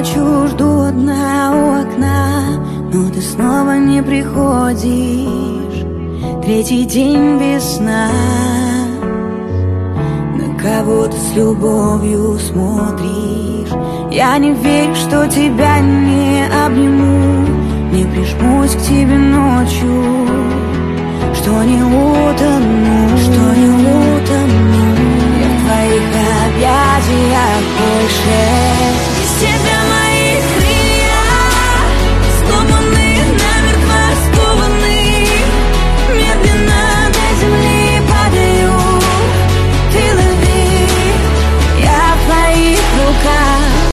ночью жду одна у окна, но ты снова не приходишь. Третий день без сна, на кого ты с любовью смотришь. Я не верю, что тебя не обниму, не прижмусь к тебе ночью, что не утону.